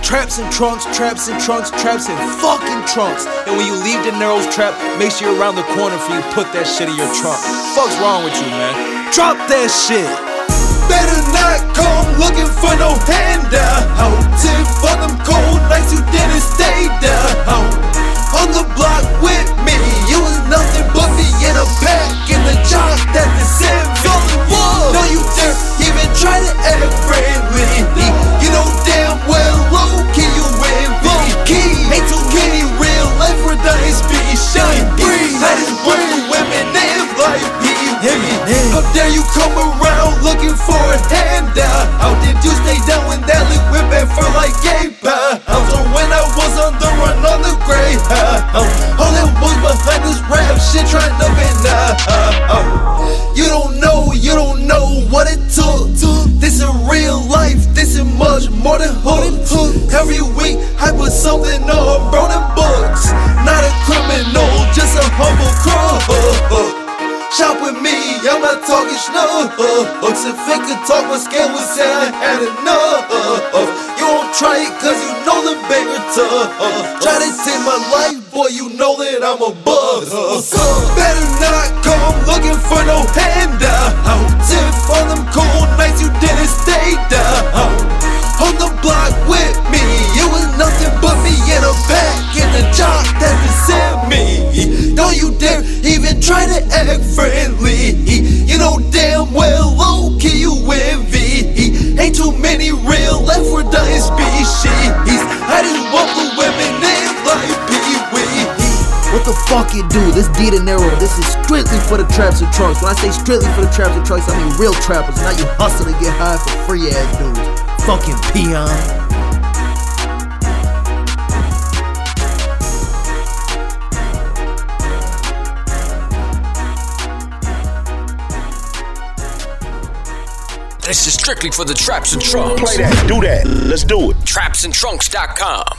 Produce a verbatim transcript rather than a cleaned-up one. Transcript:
traps and trunks, traps and trunks, traps and fucking trunks. And when you leave De Niro's trap, make sure you're around the corner for you put that shit in your trunk. Fuck's wrong with you, man? Drop that shit. Better not come looking for no handout. Tip for them cold nights you didn't stay down. On the block with me, you was nothing but me in a pack in the job that they sent me. No, you dare even try to act friendly. You know damn well low key you win low key. Ain't too many real life or dying speed shine breeze. I just work for women and like me. How dare you come around looking for a handout? How did you stay down when that lick whip back for like eight pounds? Or when I was on the run on the Greyhound? All that was behind this rap shit trying to be now. You don't know, you don't know what it took. This is real life, this is much more than hook. Every week I put something on, bro, them books. Not a criminal, just a humble crook. Shop with me, I'm not talking schnucks. If it could talk, my scale would say I had enough. You won't try it cause you know the bigger tough. Try to take my life, boy, you know that I'm a buzz. Better not come looking for no handout. Tip on them cold nights you didn't stay down. On the block with me, you was nothing but me in a pack in the job that they sent me. Don't you dare even try to act friendly. You know damn well low key you envy. Ain't too many real left for dying species. I just want the women named like Pee-wee. What the fuck you do? This D De Niro, this is strictly for the traps and trunks. When I say strictly for the traps and trunks, I mean real trappers. Not you hustle to get high for free ass dudes. Fucking peon. This is strictly for the Traps and Trunks. Play that, do that, let's do it. traps and trunks dot com